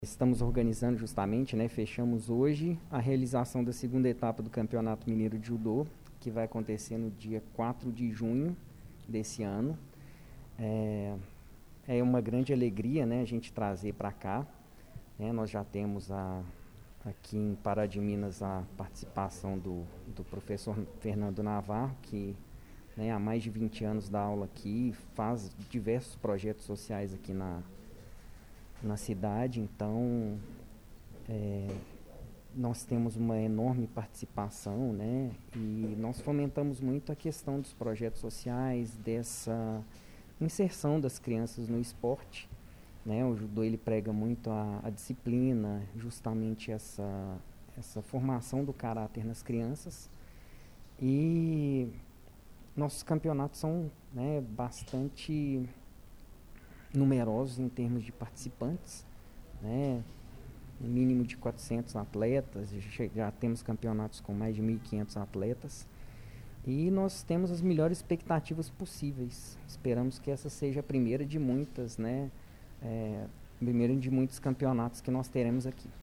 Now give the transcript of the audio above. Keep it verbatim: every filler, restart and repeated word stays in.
Estamos organizando justamente, né, fechamos hoje a realização da segunda etapa do Campeonato Mineiro de Judô, que vai acontecer no dia quatro de junho desse ano. É, é uma grande alegria, né, a gente trazer para cá. Né, nós já temos a, aqui em Pará de Minas a participação do, do professor Fernando Navarro, que, né, há mais de vinte anos dá aula aqui, faz diversos projetos sociais aqui na na cidade. Então é, nós temos uma enorme participação, né, e nós fomentamos muito a questão dos projetos sociais, dessa inserção das crianças no esporte, né. O judô ele prega muito a, a disciplina, justamente essa, essa formação do caráter nas crianças, e nossos campeonatos são, né, bastante numerosos em termos de participantes, né? No mínimo de quatrocentos atletas, já, já temos campeonatos com mais de mil e quinhentos atletas, e nós temos as melhores expectativas possíveis. Esperamos que essa seja a primeira de muitas, né? É, primeira de muitos campeonatos que nós teremos aqui.